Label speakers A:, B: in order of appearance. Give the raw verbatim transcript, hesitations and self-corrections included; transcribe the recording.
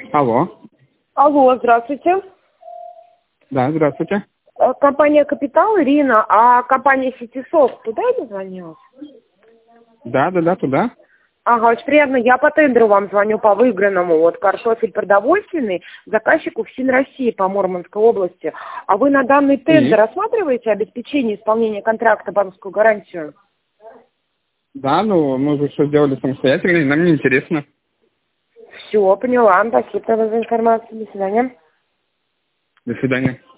A: Алло.
B: Алло, здравствуйте.
A: Да, здравствуйте.
B: Э, Компания «Капитал», Ирина, а компания «Ситисофт» туда я дозвонилась?
A: Да, да, да, туда.
B: Ага, очень приятно. Я по тендеру вам звоню по выигранному. Вот картофель продовольственный, заказчику ФСИН России по Мурманской области. А вы на данный тендер
A: И?
B: рассматриваете обеспечение исполнения контракта, банковскую гарантию?
A: Да, ну мы же все сделали самостоятельно, и нам не интересно.
B: Все, поняла. Спасибо за информацию. До свидания.
A: До свидания.